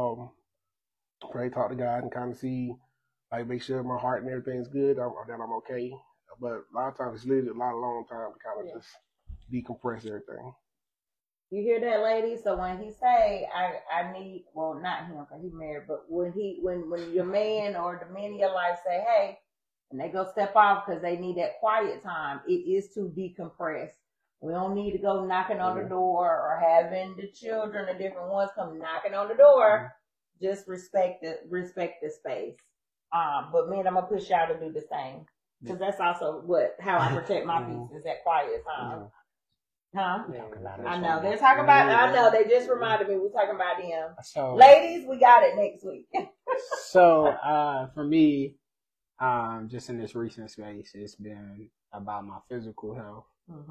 Pray, talk to God, and kind of see, like, make sure my heart and everything's good. Then I'm okay. But a lot of times it's literally a long time to kind of just decompress everything. You hear that, lady? So when he say, I need, well, not him because he's married, but when your man or the men in your life say, hey, and they go step off because they need that quiet time, it is to decompress. We don't need to go knocking on the door or having the children, the different ones, come knocking on the door. Just respect the space. But man, I'm gonna push y'all to do the same, because that's also how I protect my peace, is that quiet time. Huh? I know they're talking about. I know they just reminded me we're talking about them. So, ladies, we got it next week. So for me, just in this recent space, it's been about my physical health.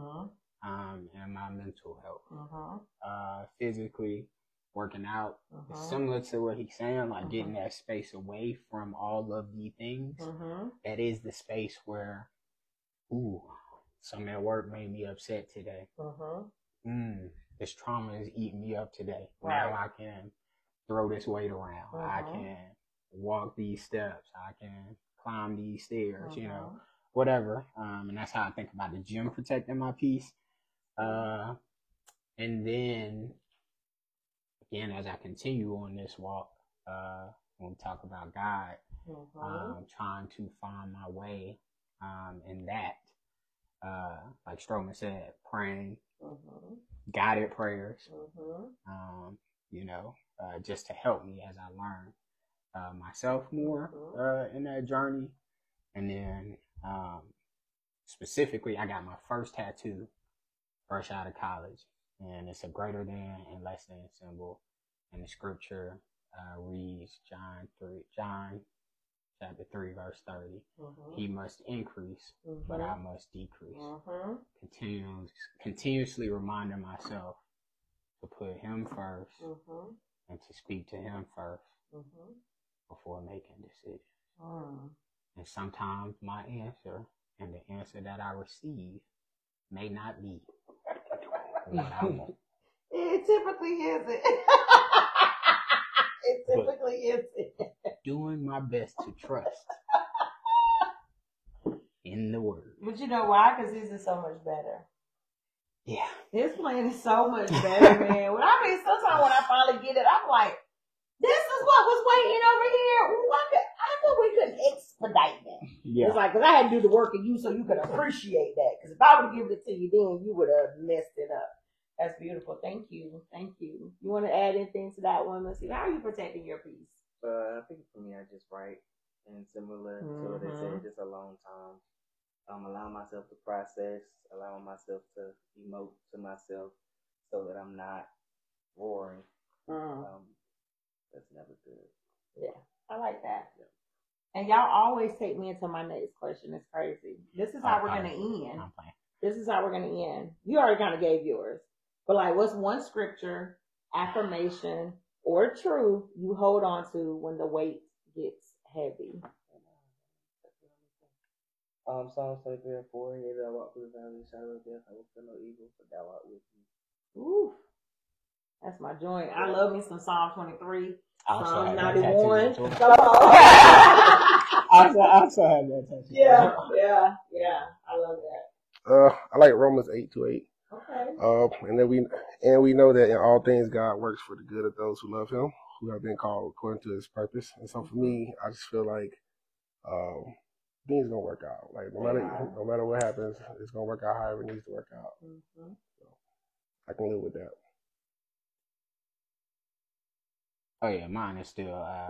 And my mental health. Physically, working out, similar to what he's saying, like getting that space away from all of the things. That is the space where, something at work made me upset today. This trauma is eating me up today. Right. Now I can throw this weight around. I can walk these steps. I can climb these stairs, whatever. And that's how I think about the gym protecting my peace. And then, again, as I continue on this walk, when we talk about God, trying to find my way in that, like Stroman said, praying, guided prayers, just to help me as I learn myself more in that journey. And then specifically, I got my first tattoo fresh out of college, and it's a greater than and less than symbol, and the scripture reads John chapter 3 verse 30. He must increase, but I must decrease. Continuously reminding myself to put him first and to speak to him first before making decisions. And sometimes my answer and the answer that I receive may not be what I want. It typically isn't. It typically isn't. Doing my best to trust in the word. But you know why? Because his is so much better. Yeah. His plan is so much better, man. Sometimes when I finally get it, I'm like, this is what was waiting over here. I thought we could expedite that. Yeah. It's like, because I had to do the work of you so you could appreciate that. Because if I would have given it to you then, you would have messed it up. That's beautiful. Thank you. Thank you. You want to add anything to that one, Missy? How are you protecting your peace? I think for me, I just write, and similar to what they said, just a long time. Allowing myself to process, allowing myself to emote to myself, so that I'm not roaring. That's never good. Yeah, I like that. Yeah. And y'all always take me into my next question. It's crazy. This is how we're gonna end. This is how we're gonna end. You already kind of gave yours, but like, what's one scripture, affirmation, or truth you hold on to when the weight gets heavy? Psalms 23:4. Yea, though I walk through the valley of the shadow of death, I will fear no evil, for thou art with me. Ooh, that's my joint. I love me some Psalm 23. Psalm 91. I also have that tattoo. Yeah. I love that. I like Romans 8:8. Okay. And we know that in all things God works for the good of those who love Him, who have been called according to His purpose. And so for me, I just feel like things gonna work out. Like no matter what happens, it's gonna work out however it needs to work out. So I can live with that. Oh yeah, mine is still what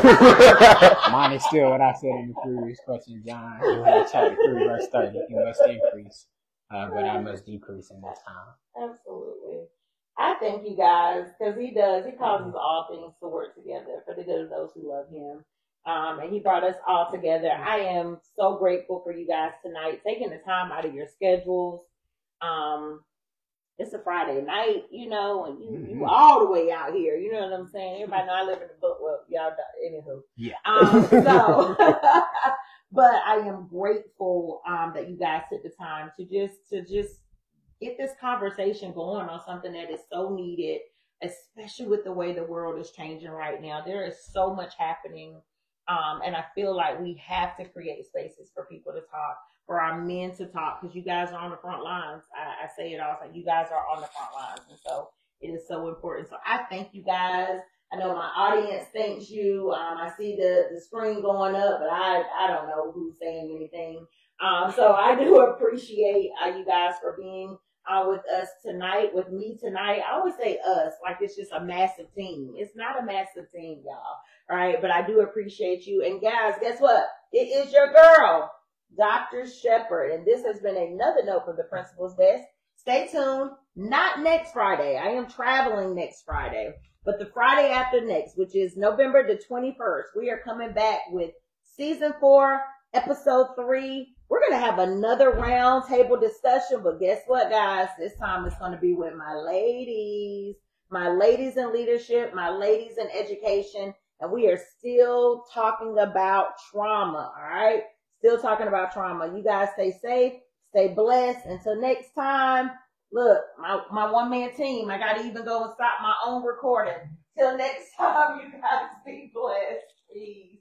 I said in the previous question, John. Chapter 3, verse 30. You must increase, but I must decrease in this time. Absolutely. I thank you guys, because He causes all things to work together for the good of those who love Him. And He brought us all together. I am so grateful for you guys tonight, taking the time out of your schedules. It's a Friday night, and you all the way out here. You know what I'm saying? Everybody know I live in the book. Well, y'all, anywho. Yeah. But I am grateful that you guys took the time to just get this conversation going on something that is so needed, especially with the way the world is changing right now. There is so much happening. And I feel like we have to create spaces for people to talk, for our men to talk, because you guys are on the front lines. I say it all the time. You guys are on the front lines. And so it is so important. So I thank you guys. I know my audience thanks you. I see the screen going up, but I don't know who's saying anything. So I do appreciate you guys for being with us tonight, with me tonight. I always say us, like it's just a massive team. It's not a massive team, y'all. All right, but I do appreciate you. And guys, guess what? It is your girl, Dr. Shepherd. And this has been another note from the Principal's Desk. Stay tuned. Not next Friday. I am traveling next Friday. But the Friday after next, which is November the 21st, we are coming back with Season 4, Episode 3. We're going to have another round table discussion. But guess what, guys? This time it's going to be with my ladies. My ladies in leadership, my ladies in education. And we are still talking about trauma, all right? Still talking about trauma. You guys stay safe, stay blessed. Until next time, look, my one-man team, I got to even go and stop my own recording. Till next time, you guys be blessed. Peace.